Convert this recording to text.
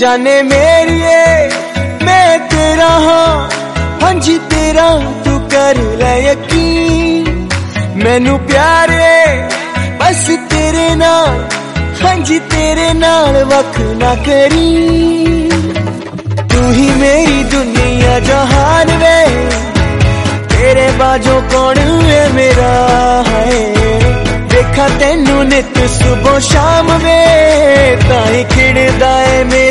जाने मेरिए मैं तेरा हाँ, हाँ जी तेरा तू कर ले यकीन। मैनू प्यारे बस तेरे नाल, हाँ जी तेरे नाल वख ना करी। तू ही मेरी दुनिया जहान वे, तेरे बाजों कौन है मेरा है। देखा तेनू नित सुबह शाम